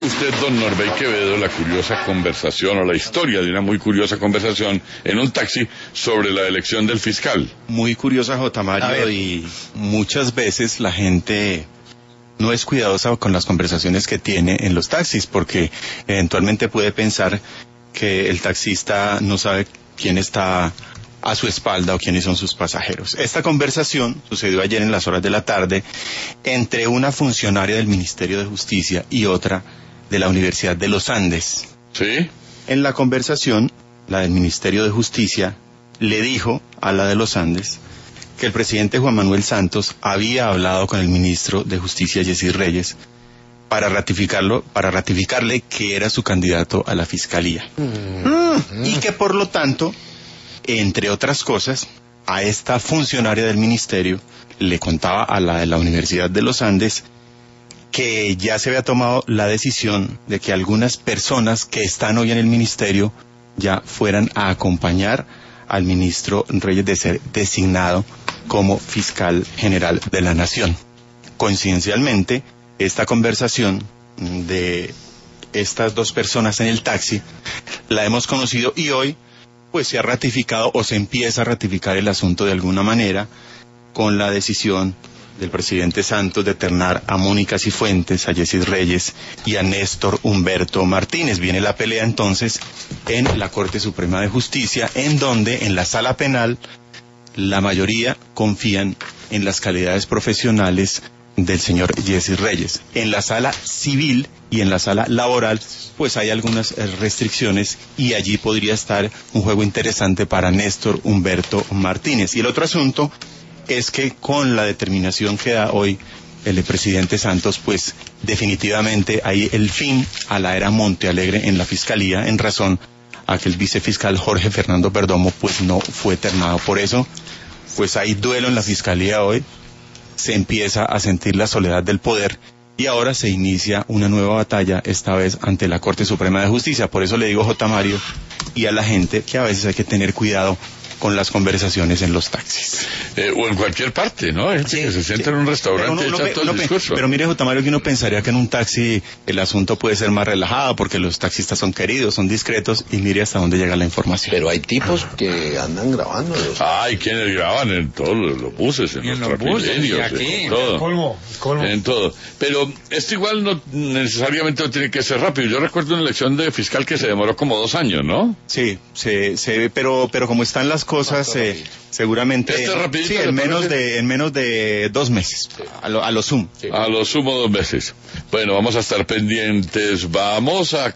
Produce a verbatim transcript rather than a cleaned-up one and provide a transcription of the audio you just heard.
usted, don Norbey Quevedo, la curiosa conversación o la historia de una muy curiosa conversación en un taxi sobre la elección del fiscal? Muy curiosa, J. Mario, y muchas veces la gente no es cuidadosa con las conversaciones que tiene en los taxis, porque eventualmente puede pensar que el taxista no sabe quién está a su espalda o quiénes son sus pasajeros. Esta conversación sucedió ayer en las horas de la tarde entre una funcionaria del Ministerio de Justicia y otra de la Universidad de los Andes. ¿Sí? En la conversación, la del Ministerio de Justicia le dijo a la de los Andes que el presidente Juan Manuel Santos había hablado con el ministro de Justicia, Yesid Reyes, para ratificarlo, para ratificarle que era su candidato a la fiscalía. Mm. Y que por lo tanto, entre otras cosas, a esta funcionaria del ministerio le contaba a la de la Universidad de los Andes que ya se había tomado la decisión de que algunas personas que están hoy en el ministerio ya fueran a acompañar al ministro Reyes de ser designado como fiscal general de la nación. Coincidencialmente, esta conversación de estas dos personas en el taxi la hemos conocido y hoy pues se ha ratificado o se empieza a ratificar el asunto de alguna manera con la decisión del presidente Santos de ternar a Mónica Cifuentes, a Yesid Reyes y a Néstor Humberto Martínez. Viene la pelea entonces en la Corte Suprema de Justicia, en donde en la sala penal la mayoría confían en las calidades profesionales del señor Yesid Reyes. En la sala civil y en la sala laboral pues hay algunas restricciones y allí podría estar un juego interesante para Néstor Humberto Martínez. Y el otro asunto es que con la determinación que da hoy el presidente Santos, pues definitivamente hay el fin a la era Montealegre en la fiscalía, en razón a que el vicefiscal Jorge Fernando Perdomo pues no fue ternado. Por eso pues hay duelo en la fiscalía hoy, se empieza a sentir la soledad del poder y ahora se inicia una nueva batalla, esta vez ante la Corte Suprema de Justicia. Por eso le digo, J. Mario, y a la gente que a veces hay que tener cuidado con las conversaciones en los taxis. Eh, o en cualquier parte, ¿no? Hay gente sí, que se sienta sí. en un restaurante y echa todo el discurso. Pero mire, J. Mario, que uno pensaría que en un taxi el asunto puede ser más relajado porque los taxistas son queridos, son discretos y mire hasta dónde llega la información. Pero hay tipos que andan grabando. Ay, quienes graban en todos los buses, en, en los Transmilenios, en todo. En colmo, colmo. En todo. Pero esto igual no necesariamente no tiene que ser rápido. Yo recuerdo una elección de fiscal que se demoró como dos años, ¿no? Sí, se, se, pero, pero como están las cosas, eh, seguramente este sí, en menos de en menos de dos meses, sí. a, lo, a lo sumo. Sí. A lo sumo dos meses. Bueno, vamos a estar pendientes. Vamos a